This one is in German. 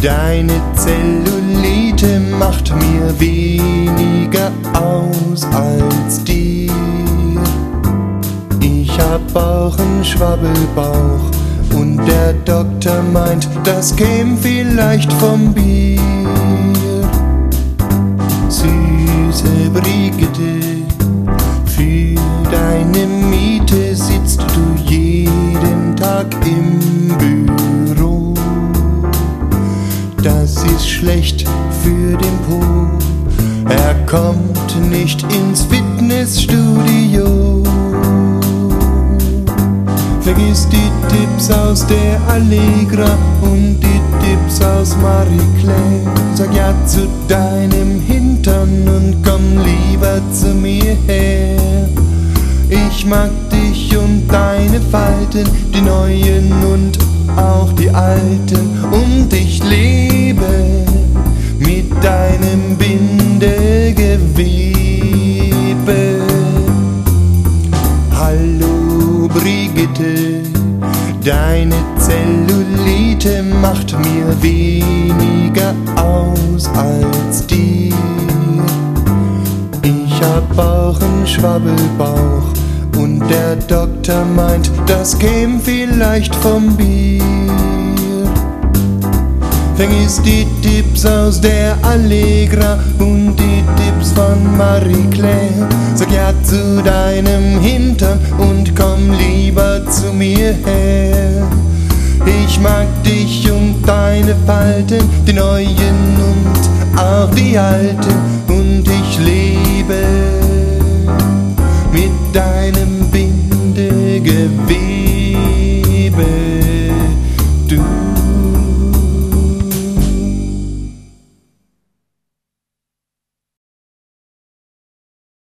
Deine Zellulite macht mir weniger aus als dir. Ich hab auch einen Schwabbelbauch und der Doktor meint, das käme vielleicht vom Bier. Süße Brigitte, für deine Miete sitzt du jeden Tag im Büro. Das ist schlecht für den Po, er kommt nicht ins Fitnessstudio. Vergiss die Tipps aus der Allegra und die Tipps aus Marie Claire. Sag ja zu deinem Hintern und komm lieber zu mir her. Ich mag dich und deine Falten, die neuen und auch die alten. Und ich lebe mit deinem Bindegewebe. Hallo Brigitte, deine Zellulite macht mir weniger aus als dir. Ich hab auch einen Schwabbelbauch und der Doktor meint, das käme vielleicht vom Bier. Vergiss die Tipps aus der Allegra und die Tipps von Marie Claire. Sag ja zu deinem Hintern und komm lieber zu mir her. Ich mag dich und deine Falten, die neuen und auch die alten. Und ich lebe mit deinem